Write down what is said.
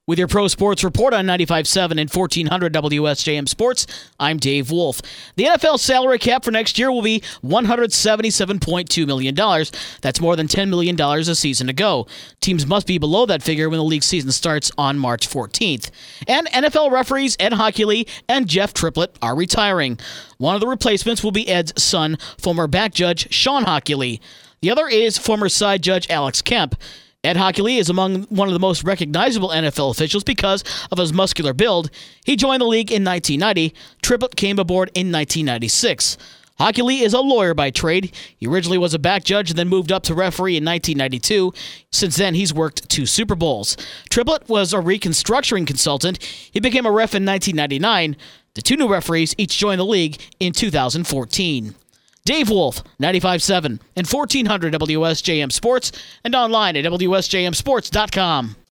With your Pro Sports Report on 95.7 and 1400 WSJM Sports, I'm Dave Wolf. The NFL salary cap for next year will be $177.2 million. That's more than $10 million a season ago. Teams must be below that figure when the league season starts on March 14th. And NFL referees Ed Hochuli and Jeff Triplett are retiring. One of the replacements will be Ed's son, former back judge Sean Hochuli. The other is former side judge Alex Kemp. Ed Hochuli is among one of the most recognizable NFL officials because of his muscular build. He joined the league in 1990. Triplett came aboard in 1996. Hochuli is a lawyer by trade. He originally was a back judge and then moved up to referee in 1992. Since then, he's worked 2 Super Bowls. Triplett was a reconstructing consultant. He became a ref in 1999. The 2 new referees each joined the league in 2014. Dave Wolf, 95.7 and 1400 WSJM Sports, and online at WSJMSports.com.